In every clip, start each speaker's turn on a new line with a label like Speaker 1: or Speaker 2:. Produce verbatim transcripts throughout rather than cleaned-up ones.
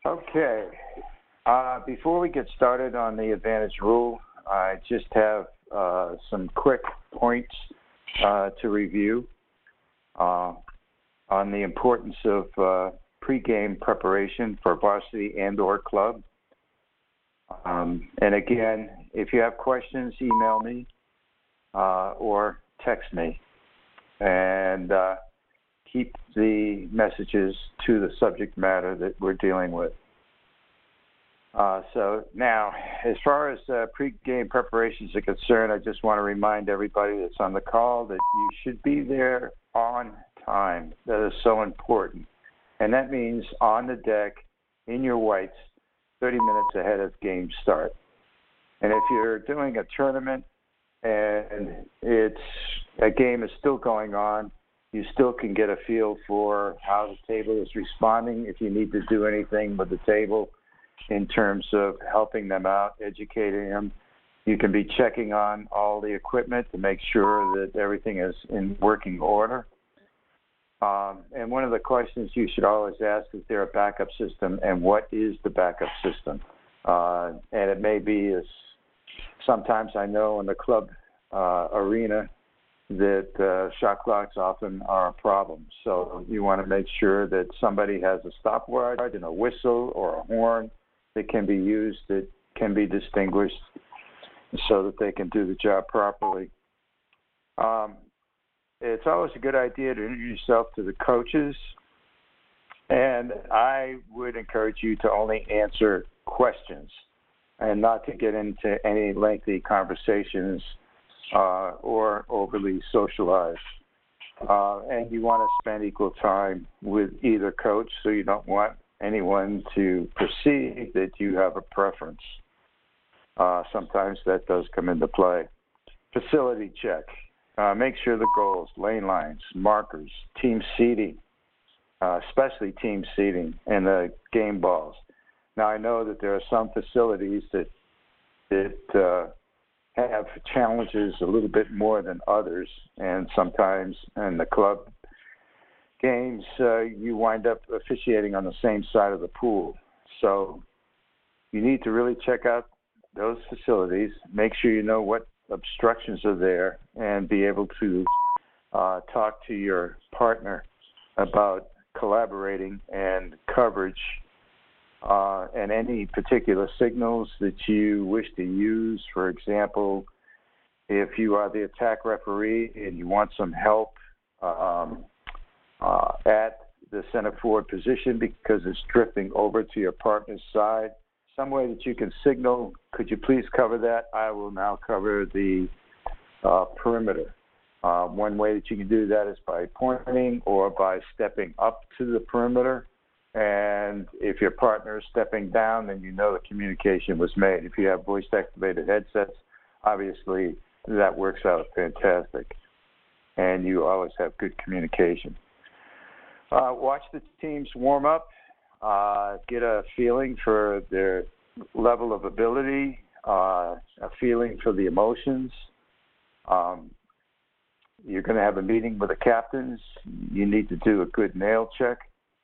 Speaker 1: Okay. Uh, before we get started on the advantage rule, I just have uh, some quick points uh, to review uh, on the importance of uh, pregame preparation for varsity and or club. Um, and again, if you have questions, email me uh, or text me. And uh, keep the messages to the subject matter that we're dealing with. Uh, so now, as far as uh, pre-game preparations are concerned, I just want to remind everybody that's on the call that you should be there on time. That is so important. And that means on the deck, in your whites, thirty minutes ahead of game start. And if you're doing a tournament and it's a game is still going on, you still can get a feel for how the table is responding, if you need to do anything with the table in terms of helping them out, educating them. You can be checking on all the equipment to make sure that everything is in working order. Um, and one of the questions you should always ask, is there a backup system, and what is the backup system? Uh, and it may be, as sometimes I know in the club uh, arena, that uh, shot clocks often are a problem. So you want to make sure that somebody has a stopwatch and a whistle or a horn that can be used, that can be distinguished so that they can do the job properly. Um, it's always a good idea to introduce yourself to the coaches, and I would encourage you to only answer questions and not to get into any lengthy conversations uh, or overly socialized. Uh, and you want to spend equal time with either coach, so you don't want anyone to perceive that you have a preference. Uh, sometimes that does come into play. Facility check. Uh, make sure the goals, lane lines, markers, team seating, uh, especially team seating, and the game balls. Now, I know that there are some facilities that that uh, have challenges a little bit more than others, and sometimes in the club games, uh, you wind up officiating on the same side of the pool. So you need to really check out those facilities, make sure you know what obstructions are there, and be able to uh, talk to your partner about collaborating and coverage uh, and any particular signals that you wish to use. For example, if you are the attack referee and you want some help um, Uh, at the center forward position because it's drifting over to your partner's side, some way that you can signal, could you please cover that? I will now cover the uh, perimeter. Uh, one way that you can do that is by pointing or by stepping up to the perimeter. And if your partner is stepping down, then you know the communication was made. If you have voice-activated headsets, obviously that works out fantastic. And you always have good communication. Uh, watch the teams warm up, uh, get a feeling for their level of ability, uh, a feeling for the emotions. Um, you're going to have a meeting with the captains. You need to do a good nail check.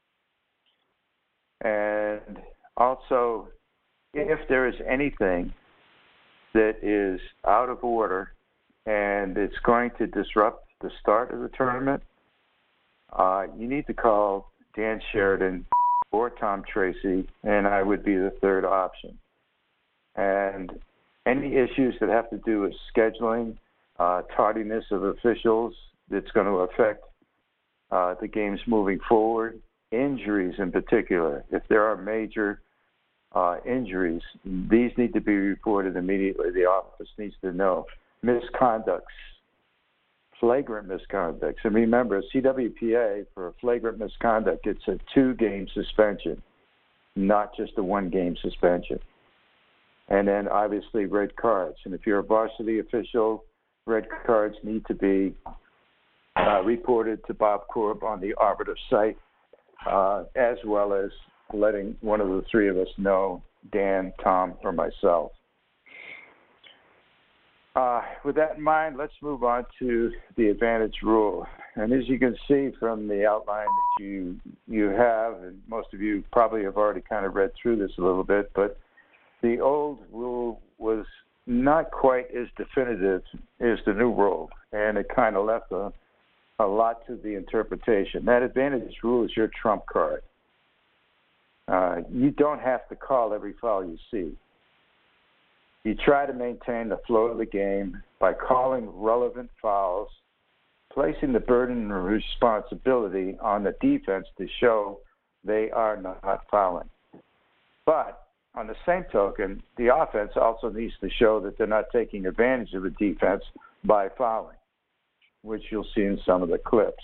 Speaker 1: And also, if there is anything that is out of order and it's going to disrupt the start of the tournament, Uh, you need to call Dan Sheridan or Tom Tracy, and I would be the third option. And any issues that have to do with scheduling, uh, tardiness of officials that's going to affect uh, the games moving forward, injuries in particular. If there are major uh, injuries, these need to be reported immediately. The office needs to know. Misconducts. Flagrant misconduct. And remember, C W P A, for a flagrant misconduct, it's a two-game suspension, not just a one-game suspension. And then, obviously, red cards. And if you're a varsity official, red cards need to be uh, reported to Bob Korb on the arbiter site, uh, as well as letting one of the three of us know, Dan, Tom, or myself. Uh, with that in mind, let's move on to the advantage rule. And as you can see from the outline that you you have, and most of you probably have already kind of read through this a little bit, but the old rule was not quite as definitive as the new rule, and it kind of left a, a lot to the interpretation. That advantage rule is your trump card. Uh, you don't have to call every foul you see. You try to maintain the flow of the game by calling relevant fouls, placing the burden and responsibility on the defense to show they are not fouling. But on the same token, the offense also needs to show that they're not taking advantage of the defense by fouling, which you'll see in some of the clips.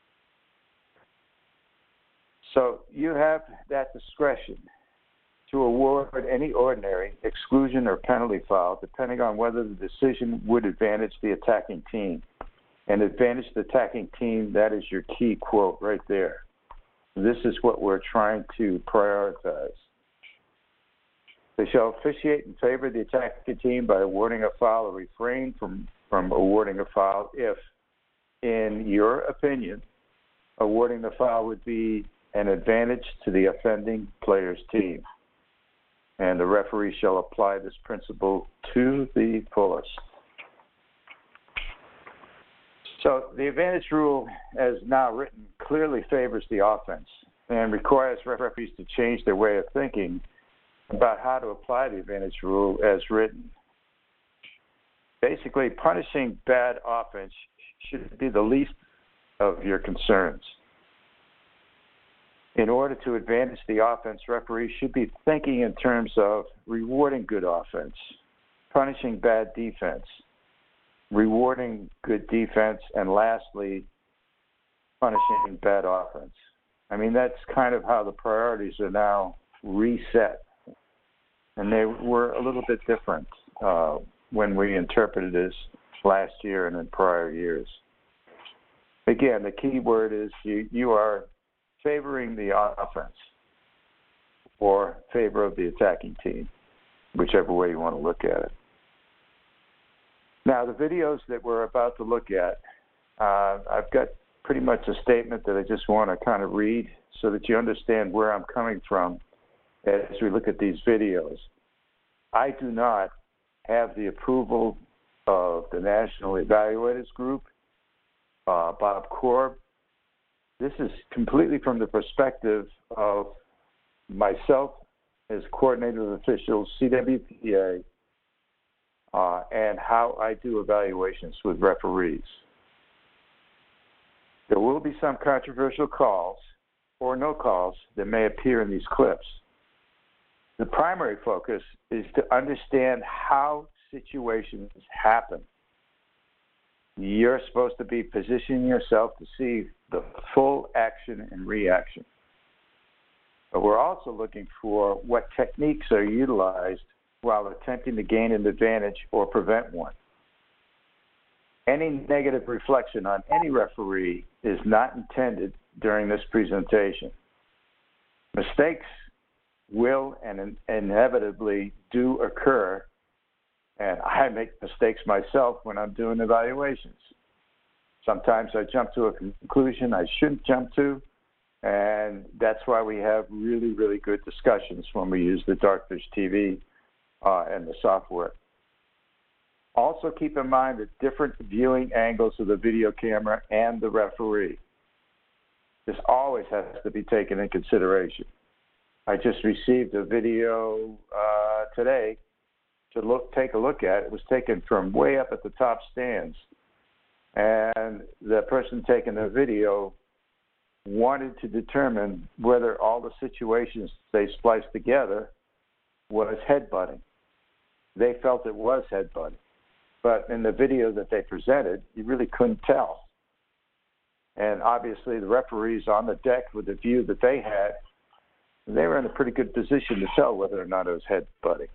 Speaker 1: So you have that discretion to award any ordinary exclusion or penalty foul, depending on whether the decision would advantage the attacking team. And advantage the attacking team, that is your key quote right there. This is what we're trying to prioritize. They shall officiate in favor of the attacking team by awarding a foul or refrain from, from awarding a foul if, in your opinion, awarding the foul would be an advantage to the offending player's team. And the referee shall apply this principle to the fullest. So the advantage rule, as now written, clearly favors the offense and requires referees to change their way of thinking about how to apply the advantage rule as written. Basically, punishing bad offense should be the least of your concerns. In order to advantage the offense, referees should be thinking in terms of rewarding good offense, punishing bad defense, rewarding good defense, and lastly, punishing bad offense. I mean, that's kind of how the priorities are now reset. And they were a little bit different uh, when we interpreted this last year and in prior years. Again, the key word is you, you are favoring the offense or favor of the attacking team, whichever way you want to look at it. Now, the videos that we're about to look at, uh, I've got pretty much a statement that I just want to kind of read so that you understand where I'm coming from as we look at these videos. I do not have the approval of the National Evaluators Group, uh, Bob Korb. This is completely from the perspective of myself as coordinator of officials, C W P A, uh, and how I do evaluations with referees. There will be some controversial calls or no calls that may appear in these clips. The primary focus is to understand how situations happen. You're supposed to be positioning yourself to see the full action and reaction. But we're also looking for what techniques are utilized while attempting to gain an advantage or prevent one. Any negative reflection on any referee is not intended during this presentation. Mistakes will and inevitably do occur, and I make mistakes myself when I'm doing evaluations. Sometimes I jump to a conclusion I shouldn't jump to, and that's why we have really, really good discussions when we use the Darkfish T V uh, and the software. Also keep in mind the different viewing angles of the video camera and the referee. This always has to be taken in consideration. I just received a video uh, today to look, take a look at. It was taken from way up at the top stands. And the person taking the video wanted to determine whether all the situations they spliced together was headbutting. They felt it was headbutting. But in the video that they presented, you really couldn't tell. And obviously the referees on the deck with the view that they had, they were in a pretty good position to tell whether or not it was headbutting.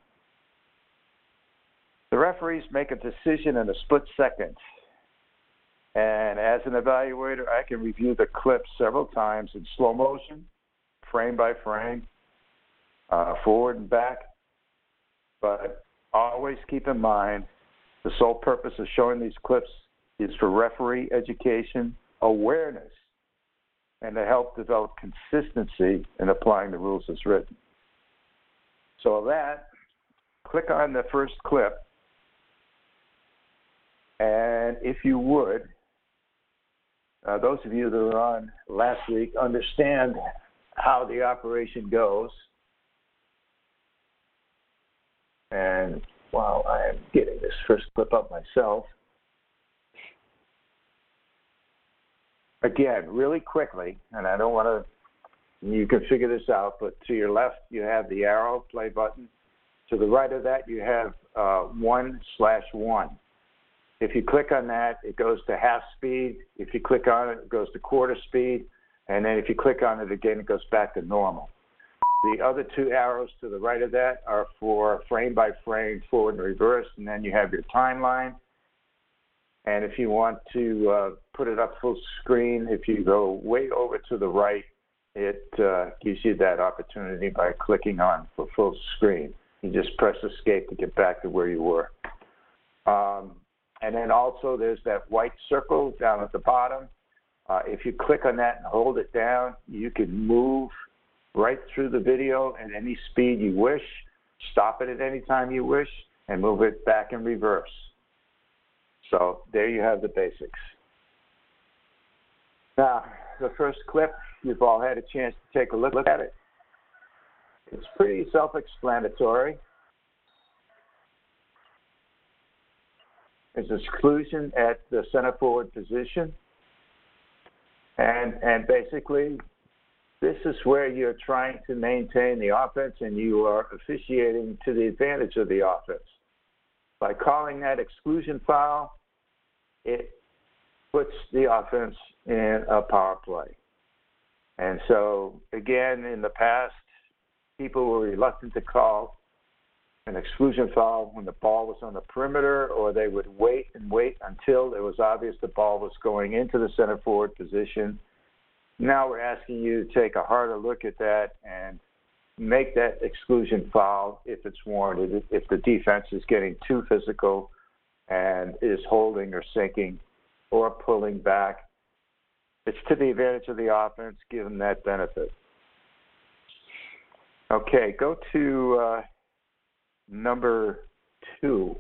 Speaker 1: The referees make a decision in a split second. And as an evaluator, I can review the clip several times in slow motion, frame by frame, uh, forward and back. But always keep in mind The sole purpose of showing these clips is for referee education, awareness, and to help develop consistency in applying the rules as written. So that, click on the first clip, and if you would, uh, those of you that were on last week understand how the operation goes. And while I am getting this first clip up myself, again, really quickly, and I don't want to, you can figure this out, but to your left, you have the arrow play button. To the right of that, you have uh, one slash one. If you click on that, it goes to half speed. If you click on it, it goes to quarter speed. And then if you click on it again, it goes back to normal. The other two arrows to the right of that are for frame by frame, forward and reverse, and then you have your timeline. And if you want to uh, put it up full screen, if you go way over to the right, it uh, gives you that opportunity by clicking on for full screen. You just press escape to get back to where you were. Um, and then also there's that white circle down at the bottom. Uh, if you click on that and hold it down, you can move right through the video at any speed you wish, stop it at any time you wish, and move it back in reverse. So there you have the basics. Now, the first clip, you've all had a chance to take a look at it. It's pretty self-explanatory. There's exclusion at the center forward position. And, and basically, this is where you're trying to maintain the offense and you are officiating to the advantage of the offense. By calling that exclusion foul, it puts the offense in a power play. And so, again, in the past, people were reluctant to call an exclusion foul when the ball was on the perimeter, or they would wait and wait until it was obvious the ball was going into the center forward position. Now we're asking you to take a harder look at that and make that exclusion foul if it's warranted, if the defense is getting too physical and is holding or sinking or pulling back. It's to the advantage of the offense, give them that benefit. Okay, go to uh, number two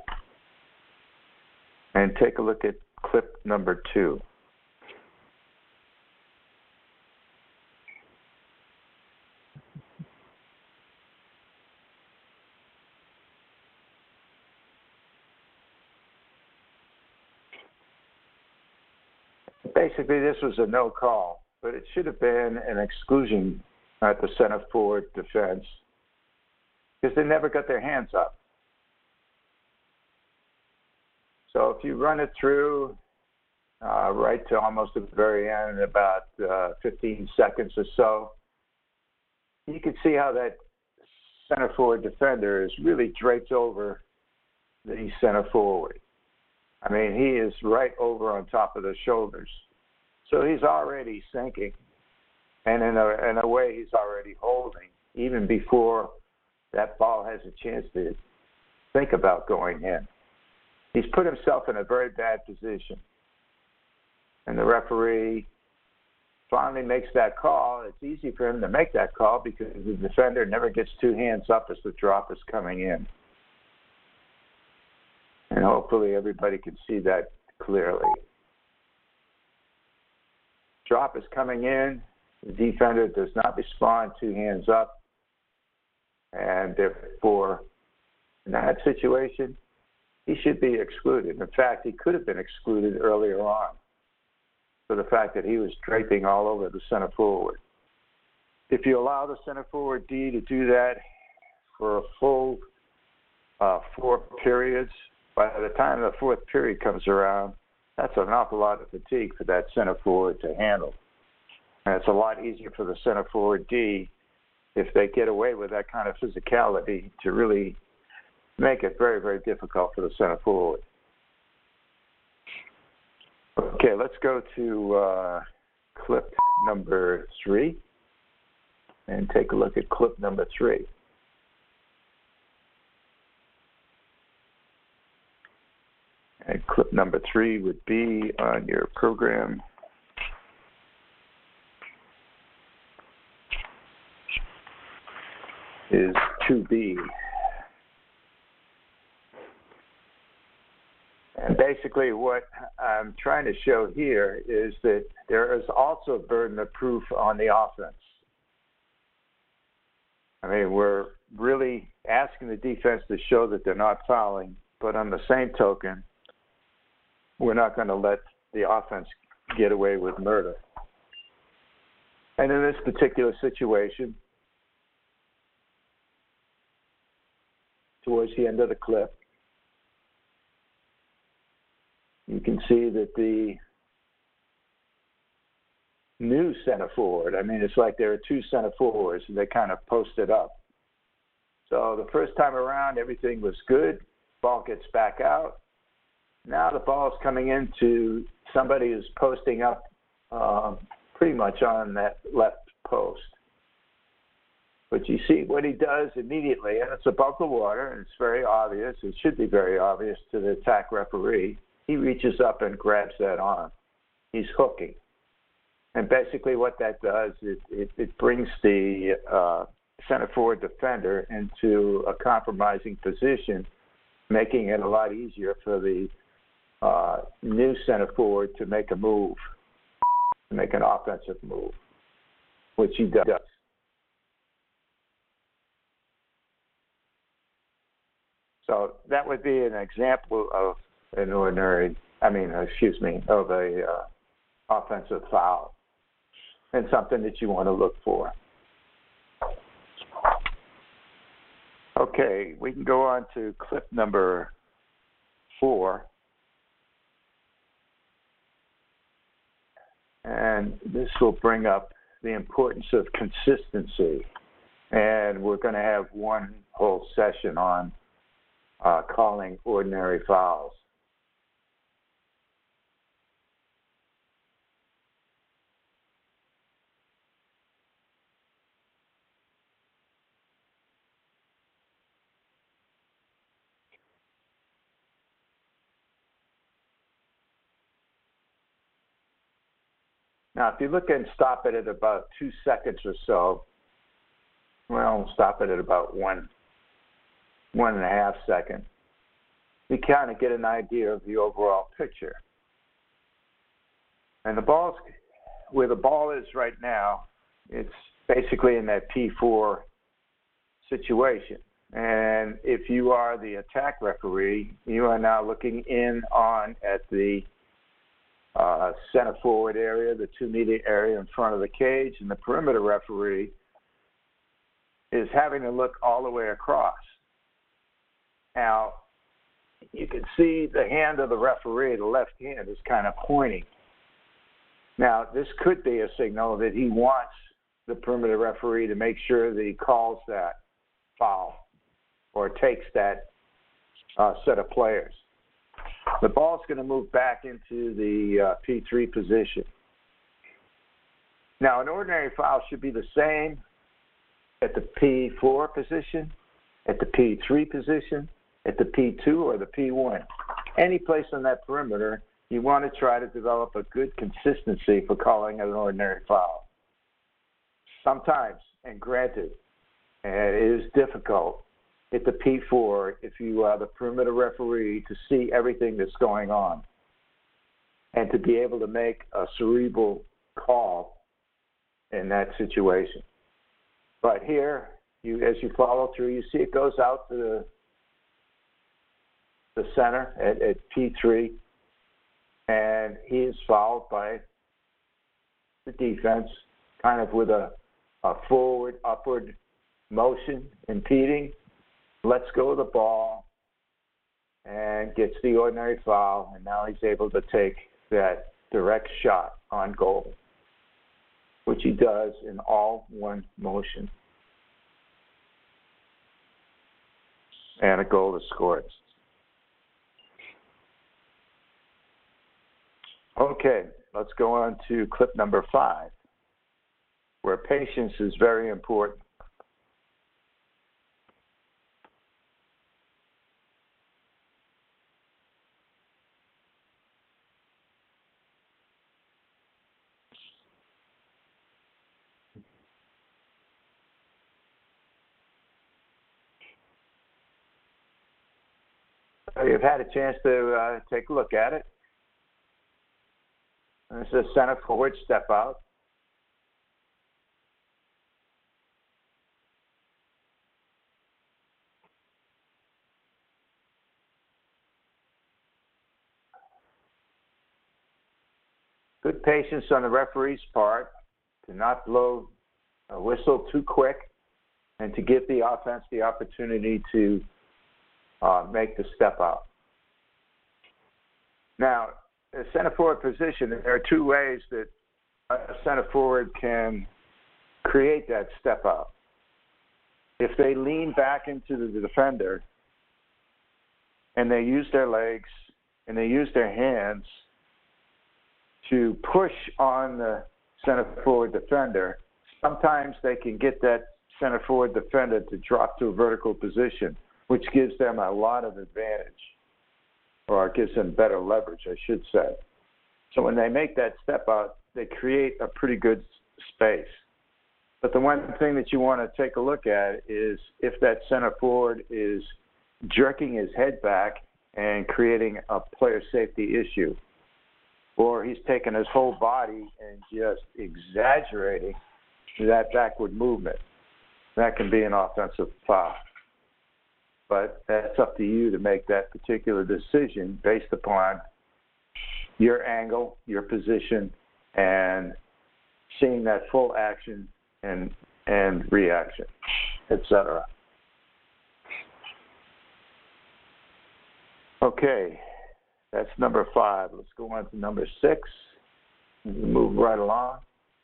Speaker 1: and take a look at clip number two. Basically, this was a no call, but it should have been an exclusion at the center forward defense because they never got their hands up. So if you run it through uh, right to almost the very end, about uh, fifteen seconds or so, you can see how that center forward defender is really draped over the center forward. I mean, he is right over on top of the shoulders. So he's already sinking. And in a, in a way, he's already holding, even before that ball has a chance to think about going in. He's put himself in a very bad position. And the referee finally makes that call. It's easy for him to make that call because the defender never gets two hands up as the drop is coming in. And hopefully everybody can see that clearly. Drop is coming in. The defender does not respond, two hands up. And therefore, in that situation, he should be excluded. In fact, he could have been excluded earlier on for the fact that he was draping all over the center forward. If you allow the center forward D to do that for a full uh, four periods, by the time the fourth period comes around, that's an awful lot of fatigue for that center forward to handle. And it's a lot easier for the center forward D, if they get away with that kind of physicality, to really make it very, very difficult for the center forward. Okay, let's go to uh, clip number three and take a look at clip number three. And clip number three would be on your program. Is two B. And basically what I'm trying to show here is that there is also a burden of proof on the offense. I mean, we're really asking the defense to show that they're not fouling, but on the same token, we're not going to let the offense get away with murder. And in this particular situation, towards the end of the clip, you can see that the new center forward, I mean, it's like there are two center forwards and they kind of posted up. So the first time around, everything was good. Ball gets back out. Now the ball is coming into somebody who's posting up um, pretty much on that left post. But you see what he does immediately, and it's above the water, and it's very obvious. It should be very obvious to the attack referee. He reaches up and grabs that arm. He's hooking. And basically what that does, is it, it brings the uh, center forward defender into a compromising position, making it a lot easier for the uh, new center forward to make a move, to make an offensive move, which he does. So that would be an example of an ordinary, I mean, excuse me, of a uh, offensive foul, and something that you want to look for. Okay, we can go on to clip number four. And this will bring up the importance of consistency. And we're going to have one whole session on uh, calling ordinary fouls. Now, if you look and stop it at about two seconds or so, well, stop it at about one, one and a half seconds, you kind of get an idea of the overall picture. And the ball's, where the ball is right now, it's basically in that P four situation. And if you are the attack referee, you are now looking in on at the Uh, center forward area, the two meter area in front of the cage, and the perimeter referee is having to look all the way across. Now, you can see the hand of the referee, the left hand, is kind of pointing. Now, this could be a signal that he wants the perimeter referee to make sure that he calls that foul or takes that uh, set of players. The ball's going to move back into the uh, P three position. Now, an ordinary foul should be the same at the P four position, at the P three position, at the P two, or the P one. Any place on that perimeter, you want to try to develop a good consistency for calling an ordinary foul. Sometimes, and granted, it is difficult at the P four, if you are the perimeter referee, to see everything that's going on and to be able to make a cerebral call in that situation. But here, you, as you follow through, you see it goes out to the, the center at, at P three, and he is fouled by the defense, kind of with a, a forward, upward motion, impeding, lets go of the ball, and gets the ordinary foul, and now he's able to take that direct shot on goal, which he does in all one motion. And a goal is scored. Okay, let's go on to clip number five, where patience is very important. you've had a chance to uh, take a look at it. This is a center forward step out. Good patience on the referee's part to not blow a whistle too quick and to give the offense the opportunity to uh, make the step out. Now, the center forward position, there are two ways that a center forward can create that step out. If they lean back into the defender and they use their legs and they use their hands to push on the center forward defender, sometimes they can get that center forward defender to drop to a vertical position, which gives them a lot of advantage, or gives them better leverage, I should say. So when they make that step out, they create a pretty good space. But the one thing that you want to take a look at is if that center forward is jerking his head back and creating a player safety issue, or he's taking his whole body and just exaggerating that backward movement. That can be an offensive foul. But that's up to you to make that particular decision based upon your angle, your position, and seeing that full action and and reaction, et cetera. Okay, that's number five. Let's go on to number six. Move right along.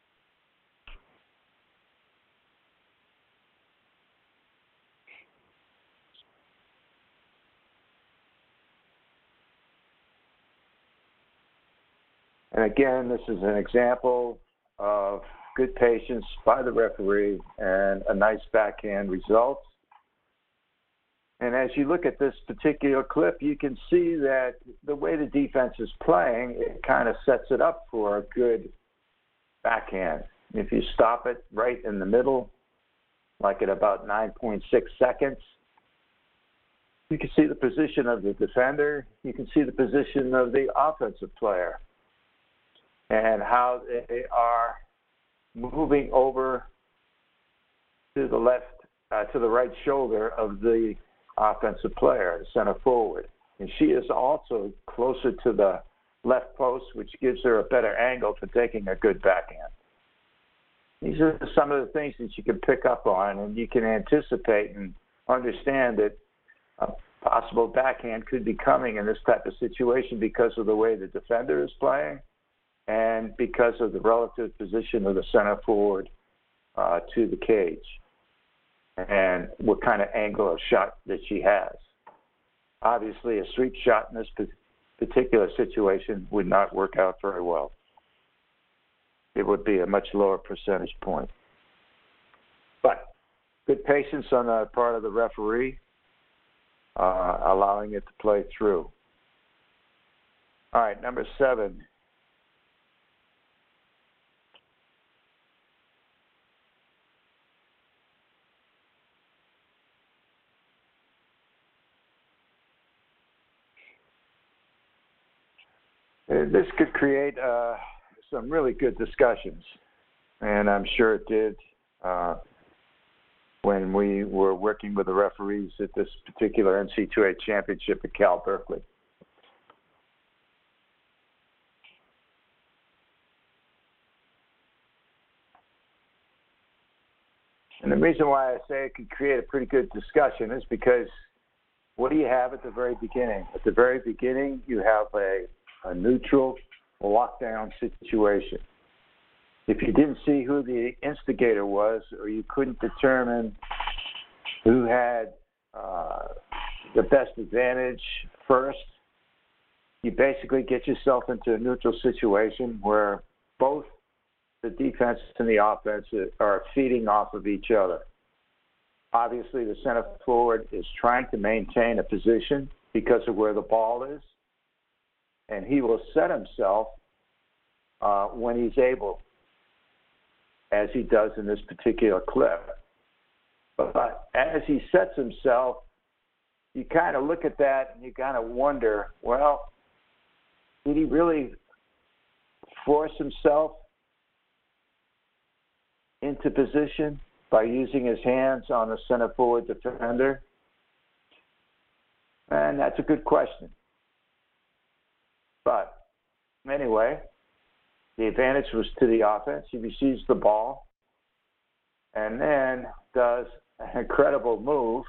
Speaker 1: And again, this is an example of good patience by the referee and a nice backhand result. And as you look at this particular clip, you can see that the way the defense is playing, it kind of sets it up for a good backhand. If you stop it right in the middle, like at about nine point six seconds, you can see the position of the defender. You can see the position of the offensive player and how they are moving over to the left, uh, to the right shoulder of the offensive player, center forward. And she is also closer to the left post, which gives her a better angle for taking a good backhand. These are some of the things that you can pick up on, and you can anticipate and understand that a possible backhand could be coming in this type of situation because of the way the defender is playing and because of the relative position of the center forward uh, to the cage and what kind of angle of shot that she has. Obviously, a sweep shot in this particular situation would not work out very well. It would be a much lower percentage point. But good patience on the part of the referee, uh, allowing it to play through. All right, number seven. This could create uh, some really good discussions, and I'm sure it did uh, when we were working with the referees at this particular N C double A championship at Cal Berkeley. And the reason why I say it could create a pretty good discussion is because what do you have at the very beginning? At the very beginning, you have a a neutral lockdown situation. If you didn't see who the instigator was, or you couldn't determine who had uh, the best advantage first, you basically get yourself into a neutral situation where both the defense and the offense are feeding off of each other. Obviously, the center forward is trying to maintain a position because of where the ball is, and he will set himself uh, when he's able, as he does in this particular clip. But as he sets himself, you kind of look at that and you kind of wonder, well, did he really force himself into position by using his hands on the center forward defender? And that's a good question. But anyway, the advantage was to the offense. He receives the ball and then does an incredible move,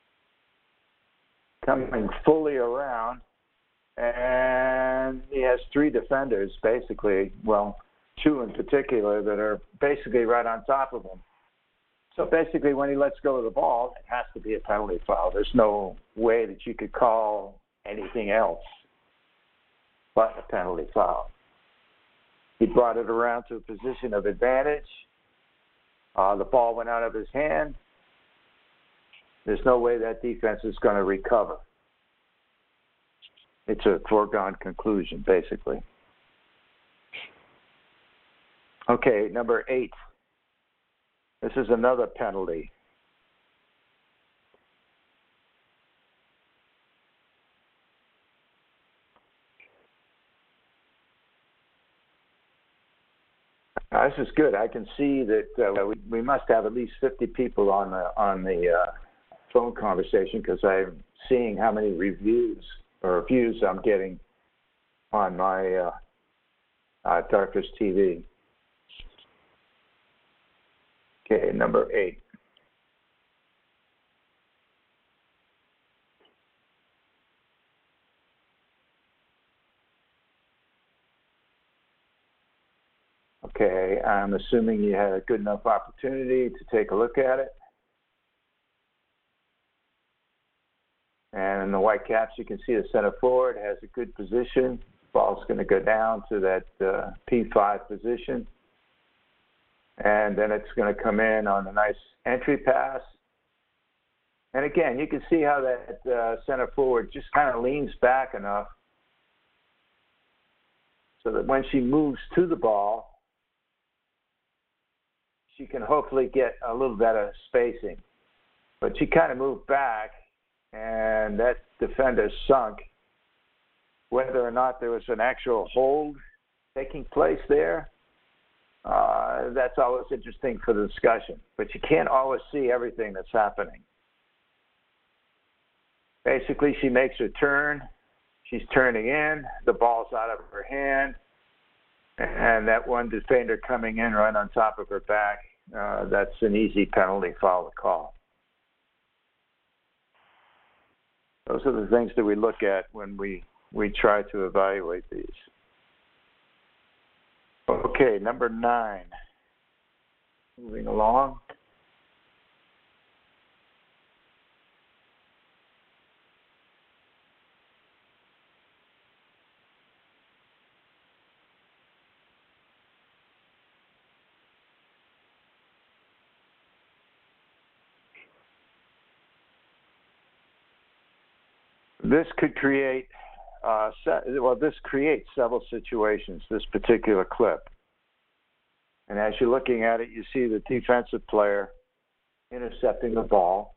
Speaker 1: coming fully around, and he has three defenders, basically, well, two in particular, that are basically right on top of him. So basically, when he lets go of the ball, it has to be a penalty foul. There's no way that you could call anything else but a penalty foul. He brought it around to a position of advantage. Uh, the ball went out of his hand. There's no way that defense is going to recover. It's a foregone conclusion, basically. Okay, number eight. This is another penalty. Uh, this is good. I can see that uh, we, we must have at least fifty people on the on the uh, phone conversation, because I'm seeing how many reviews or views I'm getting on my uh, uh, Darkest T V. Okay, number eight. Okay, I'm assuming you had a good enough opportunity to take a look at it. And in the Whitecaps, you can see the center forward has a good position. Ball's going to go down to that uh, P five position. And then it's going to come in on a nice entry pass. And again, you can see how that uh, center forward just kind of leans back enough so that when she moves to the ball, she can hopefully get a little better spacing. But she kind of moved back, and that defender sunk. Whether or not there was an actual hold taking place there, uh, that's always interesting for the discussion. But you can't always see everything that's happening. Basically, she makes her turn. She's turning in. The ball's out of her hand. And that one defender coming in right on top of her back, uh, that's an easy penalty foul to call. Those are the things that we look at when we, we try to evaluate these. Okay, number nine. Moving along. This could create, uh, well, this creates several situations, this particular clip. And as you're looking at it, you see the defensive player intercepting the ball.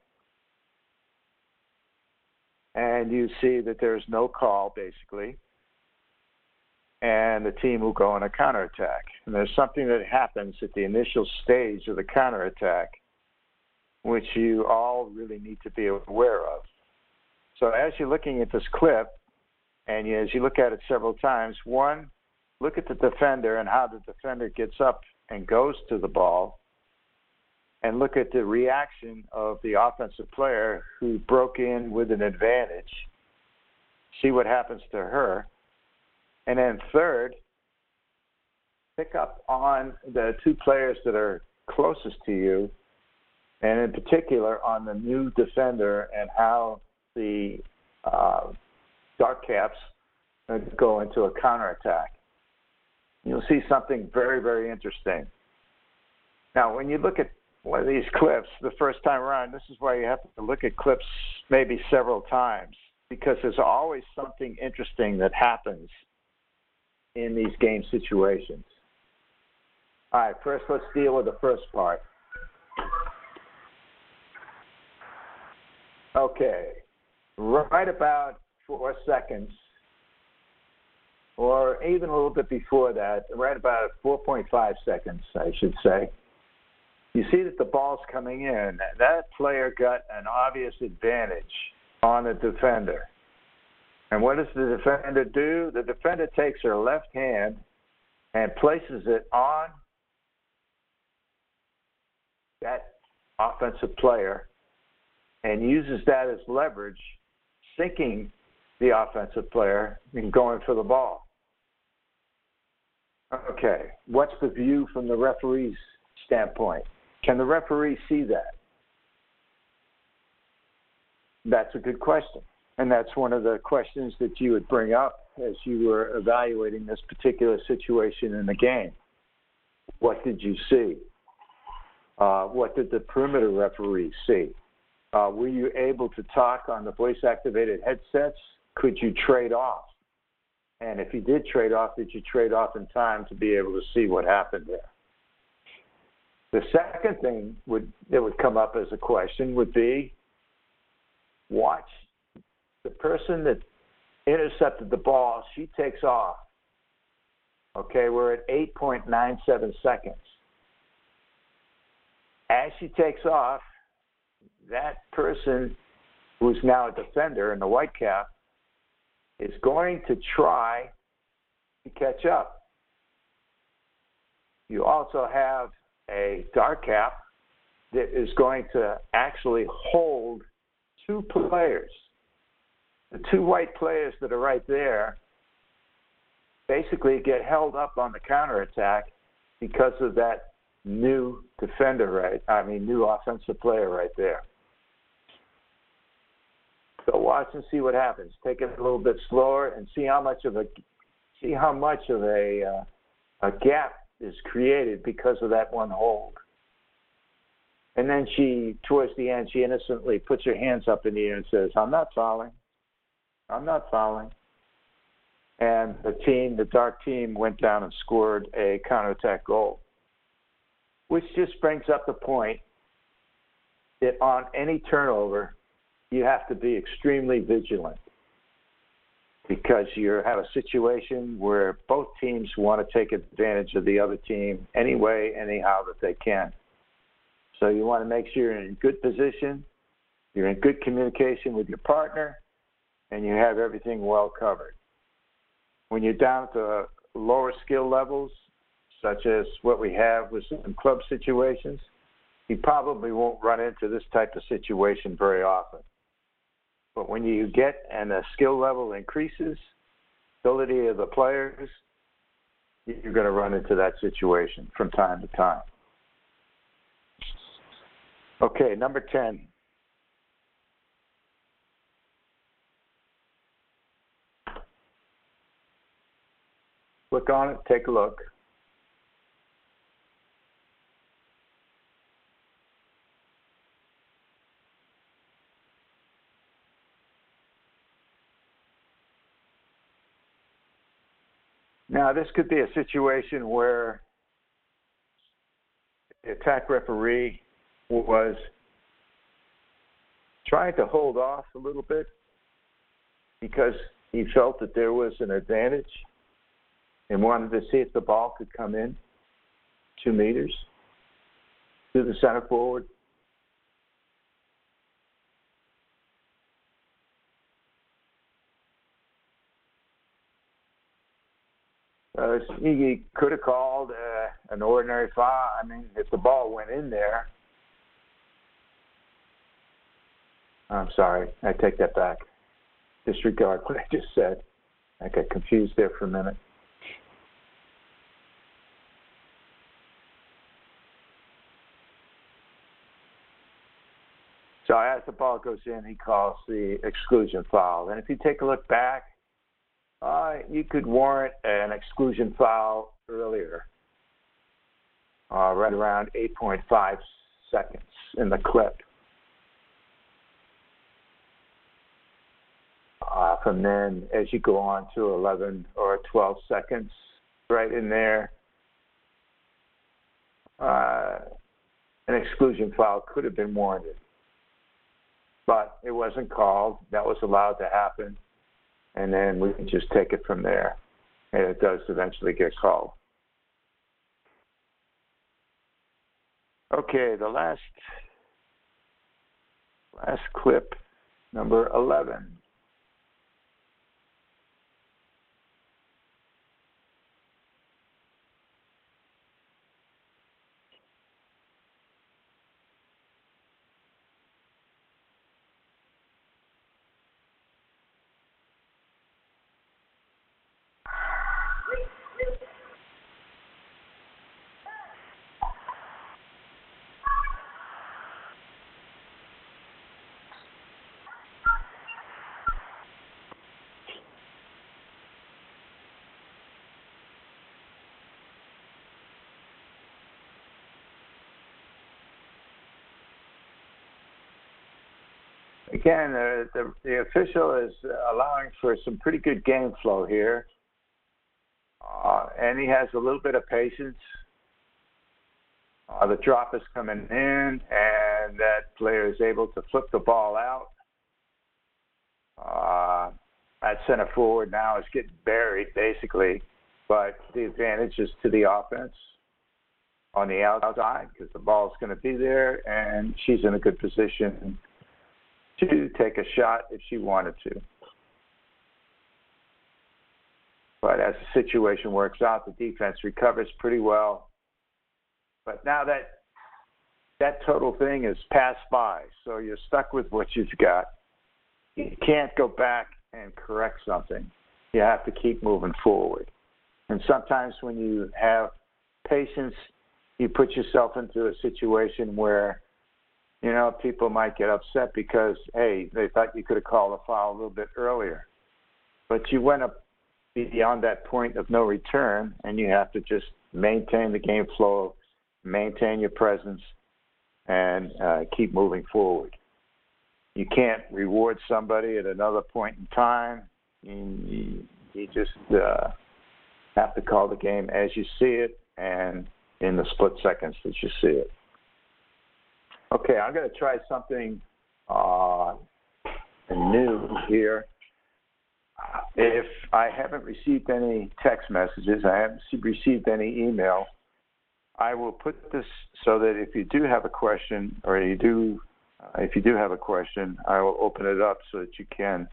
Speaker 1: And you see that there's no call, basically. And the team will go on a counterattack. And there's something that happens at the initial stage of the counterattack, which you all really need to be aware of. So as you're looking at this clip, and you, as you look at it several times, one, look at the defender and how the defender gets up and goes to the ball, and look at the reaction of the offensive player who broke in with an advantage. See what happens to her. And then third, pick up on the two players that are closest to you, and in particular on the new defender and how the uh, Dark Caps go into a counterattack. You'll see something very, very interesting. Now, when you look at one of these clips the first time around, this is why you have to look at clips maybe several times, because there's always something interesting that happens in these game situations. All right, first let's deal with the first part. Okay. right about four seconds, or even a little bit before that, right about four point five seconds, I should say, you see that the ball's coming in. That player got an obvious advantage on the defender. And what does the defender do? The defender takes her left hand and places it on that offensive player and uses that as leverage, sinking the offensive player and going for the ball. Okay, what's the view from the referee's standpoint? Can the referee see that? That's a good question. And that's one of the questions that you would bring up as you were evaluating this particular situation in the game. What did you see? Uh, what did the perimeter referee see? Uh, were you able to talk on the voice-activated headsets? Could you trade off? And if you did trade off, did you trade off in time to be able to see what happened there? The second thing would, that would come up as a question would be, watch the person that intercepted the ball, she takes off. Okay, we're at eight point nine seven seconds. As she takes off, that person who's now a defender in the white cap is going to try to catch up. You also have a dark cap that is going to actually hold two players. The two white players that are right there basically get held up on the counterattack because of that new defender, right? I mean, new offensive player right there. So watch and see what happens. Take it a little bit slower and see how much of a see how much of a uh, a gap is created because of that one hold. And then she, towards the end, she innocently puts her hands up in the air and says, "I'm not fouling. I'm not fouling." And the team, the dark team, went down and scored a counterattack goal, which just brings up the point that on any turnover, you have to be extremely vigilant because you have a situation where both teams want to take advantage of the other team any way, anyhow that they can. So you want to make sure you're in good position, you're in good communication with your partner, and you have everything well covered. When you're down to lower skill levels, such as what we have with some club situations, you probably won't run into this type of situation very often. But when you get and the skill level increases, ability of the players, you're going to run into that situation from time to time. Okay, number ten. Click on it, take a look. Now, this could be a situation where the attack referee was trying to hold off a little bit because he felt that there was an advantage and wanted to see if the ball could come in two meters to the center forward. Uh, he could have called uh, an ordinary foul. I mean, if the ball went in there. I'm sorry, I take that back. Disregard what I just said. I got confused there for a minute. So as the ball goes in, he calls the exclusion foul. And if you take a look back, Uh, you could warrant an exclusion foul earlier, uh, right around eight point five seconds in the clip. Uh, from then, as you go on to eleven or twelve seconds, right in there, uh, an exclusion foul could have been warranted. but it wasn't called. That was allowed to happen. And then we can just take it from there. And it does eventually get called. Okay, the last last clip, number eleven. Again, uh, the, the official is allowing for some pretty good game flow here. Uh, and he has a little bit of patience. Uh, the drop is coming in, and that player is able to flip the ball out. Uh, that center forward now is getting buried, basically, but the advantage is to the offense on the outside because the ball is going to be there, and she's in a good position to take a shot if she wanted to. But as the situation works out, the defense recovers pretty well. But now that that total thing is passed by, so you're stuck with what you've got. You can't go back and correct something. You have to keep moving forward. And sometimes when you have patience, you put yourself into a situation where, you know, people might get upset because, hey, they thought you could have called a foul a little bit earlier. But you went up beyond that point of no return, and you have to just maintain the game flow, maintain your presence, and uh, keep moving forward. You can't reward somebody at another point in time. You, you just uh, have to call the game as you see it and in the split seconds that you see it. Okay, I'm going to try something uh, new here. If I haven't received any text messages, I haven't received any email, I will put this so that if you do have a question, or you do, uh, if you do have a question, I will open it up so that you can.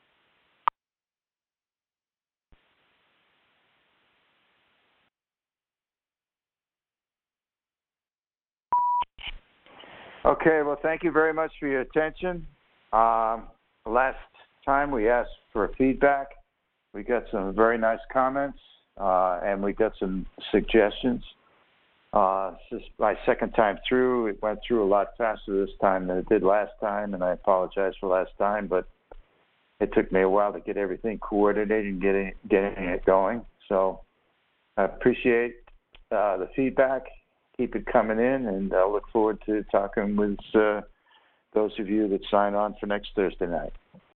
Speaker 1: Okay, well, thank you very much for your attention. Um, last time we asked for feedback. We got some very nice comments, uh, and we got some suggestions. Uh, this is my second time through. It went through a lot faster this time than it did last time, and I apologize for last time, but it took me a while to get everything coordinated and getting, getting it going. So I appreciate uh, the feedback. Keep it coming in, and I look forward to talking with uh, those of you that sign on for next Thursday night.